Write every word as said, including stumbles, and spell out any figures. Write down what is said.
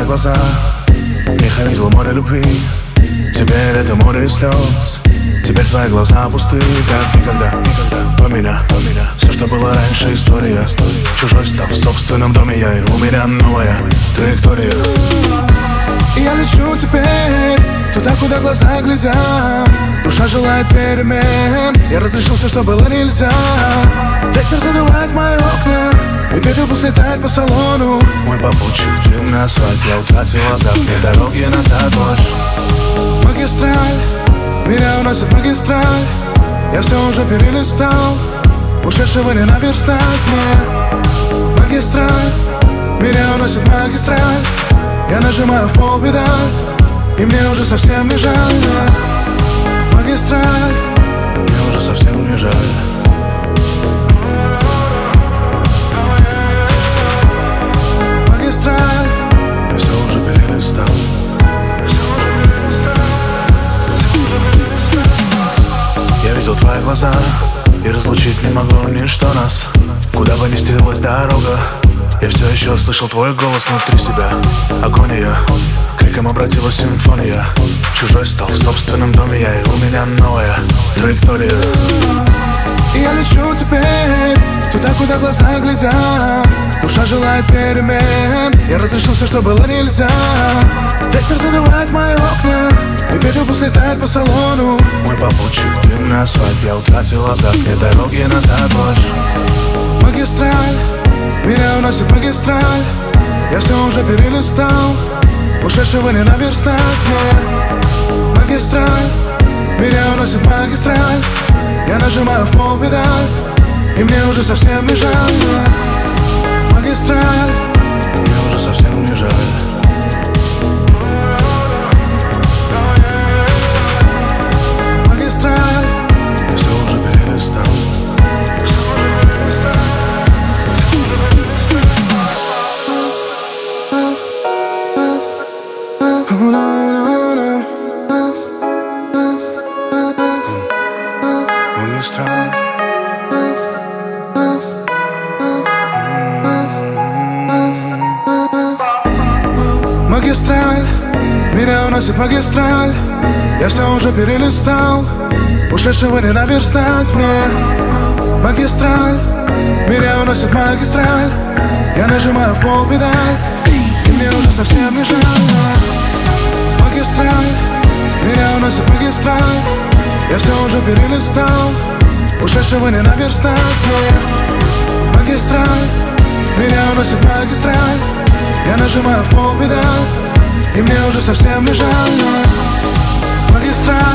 твои глаза, не видел море любви. Теперь это море слез. Теперь твои глаза пусты, как никогда, никогда. До меня, до меня. Все, что было раньше, история. Чужой стал в собственном доме я, и у меня новая траектория. И я лечу теперь туда, куда глаза глядят. Душа желает перемен. Я разрешил все, что было нельзя. Ветер задувает мои окна, и пепел пусть летает по салону. Мой попутчик, дымный асфальт. Я утратил азарт, нет дороги назад больше. Магистраль, меня уносит магистраль. Я все уже перелистал, ушедшего не наверстать мне. Магистраль, меня уносит магистраль. Я нажимаю в пол педаль, и мне уже совсем не жаль. Магистраль, мне уже совсем не жаль. Магистраль, я все уже перелистал. Я видел твои глаза, и разлучить не могло ничто нас. Куда бы ни стелилась дорога, я все еще слышал твой голос внутри себя. Агония, криком обратилась симфония. Чужой стал в собственном доме я, и у меня новая траектория. И я лечу теперь туда, куда глаза глядят. Душа желает перемен. Я разрешил все, что было нельзя. Ветер задувает мои окна, и пепел пусть летает по салону. Мой попутчик, дымный асфальт. Я утратил азарт, нет дороги назад больше. Магистраль, меня уносит магистраль. Я все уже перелистал, ушедшего не наверстать мне. Магистраль, меня уносит магистраль. Я нажимаю в пол педаль, и мне уже совсем не жаль. Магистраль, мне уже совсем не жаль. Магистраль, я все уже перелистал. Магистраль. Магистраль, меня уносит магистраль. Я все уже перелистал, ушедшего не наверстать мне. Магистраль, меня уносит магистраль. Я нажимаю в пол педаль, и мне уже совсем не жаль. Магистраль, меня уносит магистраль. Я все уже перелистал, ушедшего не наверстать мне. Магистраль, меня уносит магистраль. Я нажимаю в пол педаль, и мне уже совсем не жаль. Магистраль.